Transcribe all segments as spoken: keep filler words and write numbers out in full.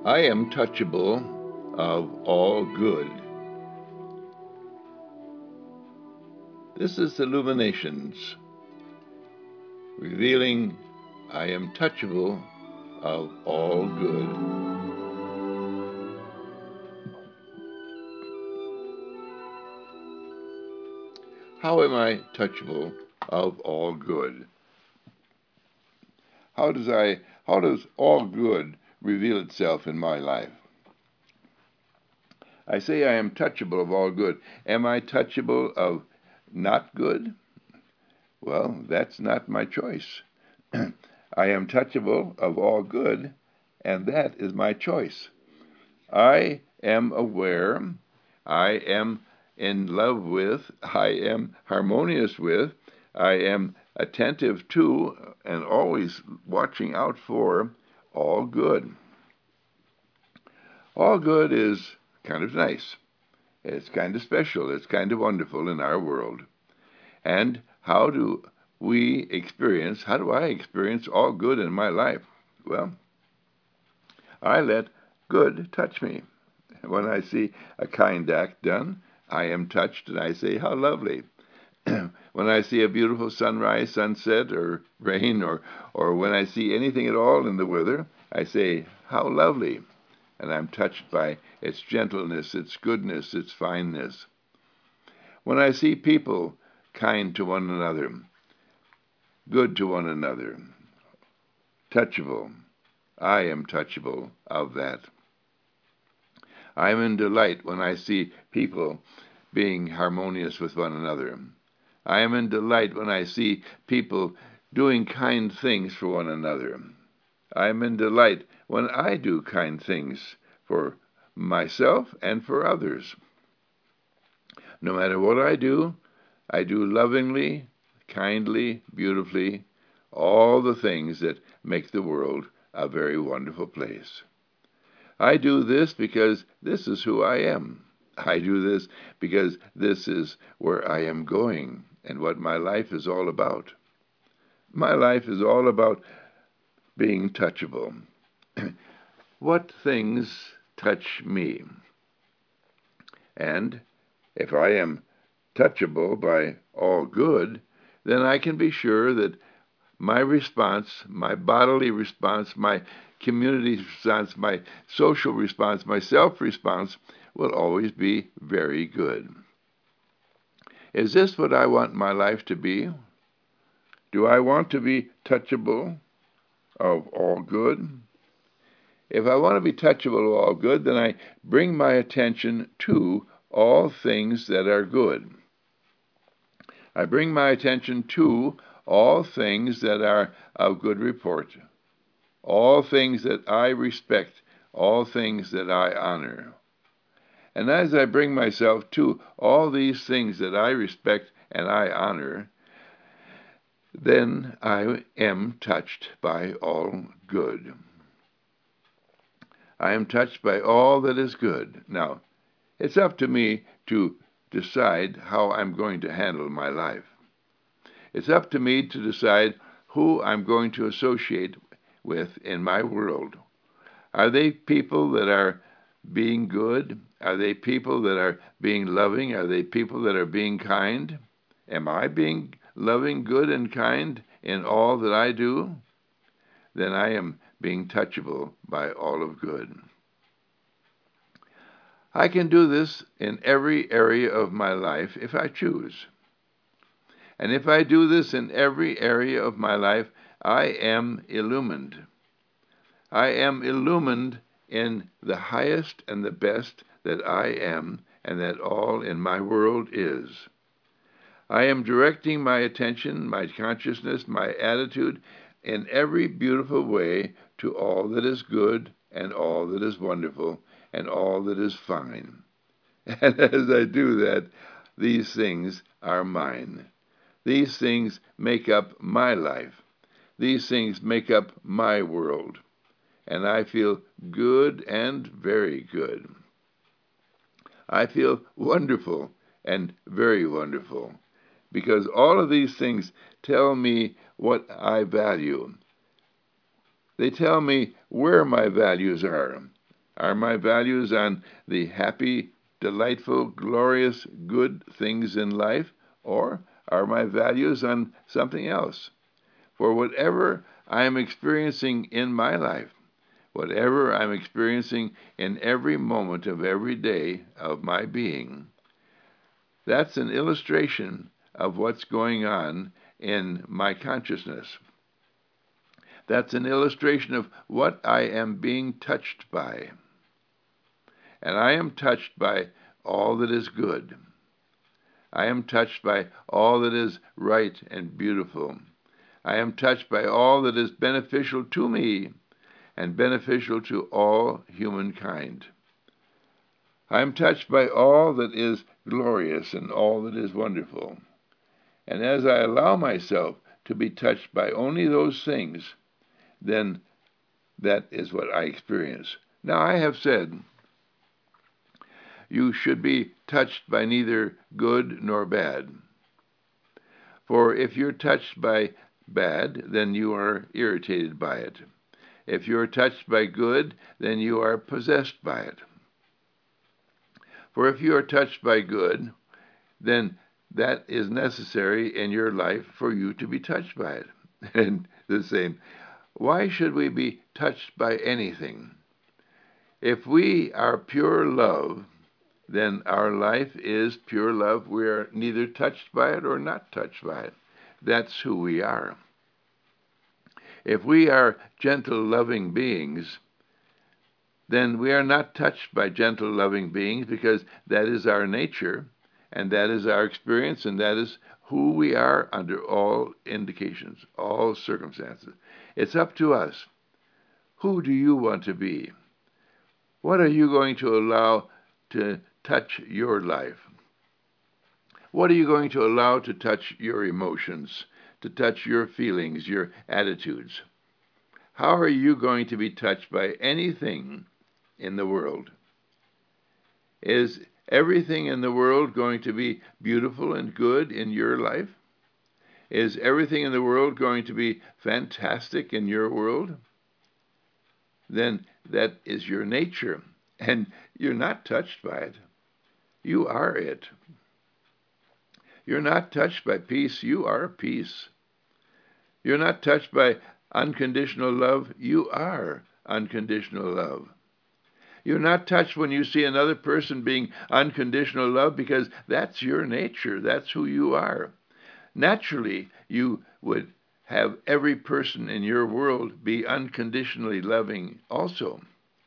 I am touchable of all good. This is Illuminations, revealing I am touchable of all good. How am I touchable of all good? How does I how does all good reveal itself in my life? I say I am touchable of all good. Am I touchable of not good? Well, that's not my choice. I am touchable of all good, and that is my choice. I am aware, I am in love with, I am harmonious with, I am attentive to, and always watching out for all good. All good is kind of nice. It's kind of special. It's kind of wonderful in our world. And how do we experience, how do I experience all good in my life? Well, I let good touch me. When I see a kind act done, I am touched and I say, how lovely. When I see a beautiful sunrise, sunset, or rain, or, or when I see anything at all in the weather, I say, how lovely. And I'm touched by its gentleness, its goodness, its fineness. When I see people kind to one another, good to one another, touchable, I am touchable of that. I am in delight when I see people being harmonious with one another. I am in delight when I see people doing kind things for one another. I am in delight when I do kind things for myself and for others. No matter what I do, I do lovingly, kindly, beautifully, all the things that make the world a very wonderful place. I do this because this is who I am. I do this because this is where I am going and what my life is all about. My life is all about being touchable. What things touch me? And if I am touchable by all good, then I can be sure that my response, my bodily response, my community response, my social response, my self-response will always be very good. Is this what I want my life to be? Do I want to be touchable of all good? If I want to be touchable of all good, then I bring my attention to all things that are good. I bring my attention to all things that are of good report, all things that I respect, all things that I honor. And as I bring myself to all these things that I respect and I honor, then I am touched by all good. I am touched by all that is good. Now, it's up to me to decide how I'm going to handle my life. It's up to me to decide who I'm going to associate with in my world. Are they people that are being good? Are they people that are being loving? Are they people that are being kind? Am I being loving, good, and kind in all that I do? Then I am being touchable by all of good. I can do this in every area of my life if I choose. And if I do this in every area of my life, I am illumined. I am illumined in the highest and the best that I am and that all in my world is. I am directing my attention, my consciousness, my attitude in every beautiful way to all that is good and all that is wonderful and all that is fine. And as I do that, these things are mine. These things make up my life. These things make up my world. And I feel good and very good. I feel wonderful and very wonderful, because all of these things tell me what I value. They tell me where my values are. Are my values on the happy, delightful, glorious, good things in life, or are my values on something else? For whatever I am experiencing in my life, whatever I'm experiencing in every moment of every day of my being, that's an illustration of what's going on in my consciousness. That's an illustration of what I am being touched by. And I am touched by all that is good. I am touched by all that is right and beautiful. I am touched by all that is beneficial to me and beneficial to all humankind. I am touched by all that is glorious and all that is wonderful. And as I allow myself to be touched by only those things, then that is what I experience. Now, I have said you should be touched by neither good nor bad. For if you're touched by bad, then you are irritated by it. If you are touched by good, then you are possessed by it. For if you are touched by good, then that is necessary in your life for you to be touched by it. And the same, why should we be touched by anything? If we are pure love, then our life is pure love. We are neither touched by it or not touched by it. That's who we are. If we are gentle, loving beings, then we are not touched by gentle, loving beings because that is our nature, and that is our experience, and that is who we are under all indications, all circumstances. It's up to us. Who do you want to be? What are you going to allow to touch your life? What are you going to allow to touch your emotions, to touch your feelings, your attitudes? How are you going to be touched by anything in the world? Is everything in the world going to be beautiful and good in your life? Is everything in the world going to be fantastic in your world? Then that is your nature, and you're not touched by it. You are it. You're not touched by peace. You are peace. You're not touched by unconditional love. You are unconditional love. You're not touched when you see another person being unconditional love because that's your nature. That's who you are. Naturally, you would have every person in your world be unconditionally loving also.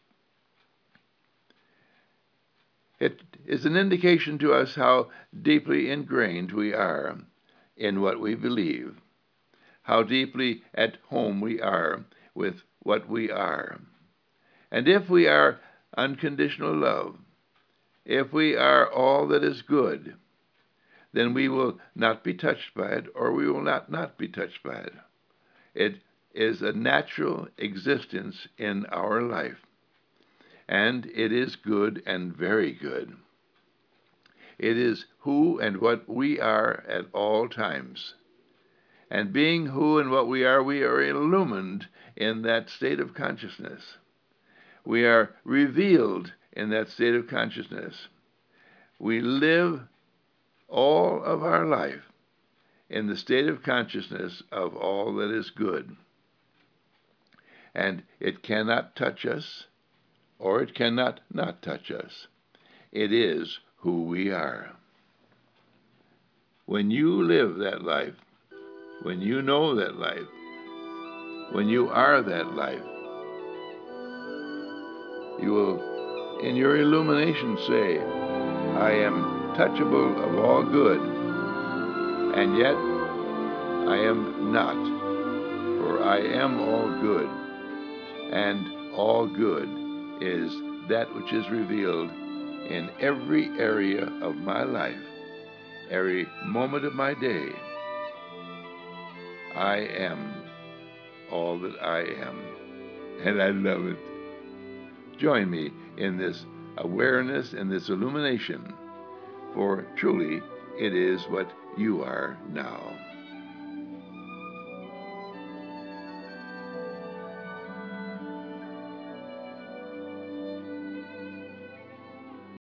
It is an indication to us how deeply ingrained we are in what we believe, how deeply at home we are with what we are. And if we are unconditional love, if we are all that is good, then we will not be touched by it, or we will not not be touched by it. It is a natural existence in our life, and it is good and very good. It is who and what we are at all times. And being who and what we are, we are illumined in that state of consciousness. We are revealed in that state of consciousness. We live all of our life in the state of consciousness of all that is good. And it cannot touch us, or it cannot not touch us. It is who we are. When you live that life, when you know that life, when you are that life, you will, in your illumination, say, I am touchable of all good, and yet I am not, for I am all good, and all good is that which is revealed in every area of my life, every moment of my day. I am all that I am, and I love it. Join me in this awareness and this illumination, for truly it is what you are now.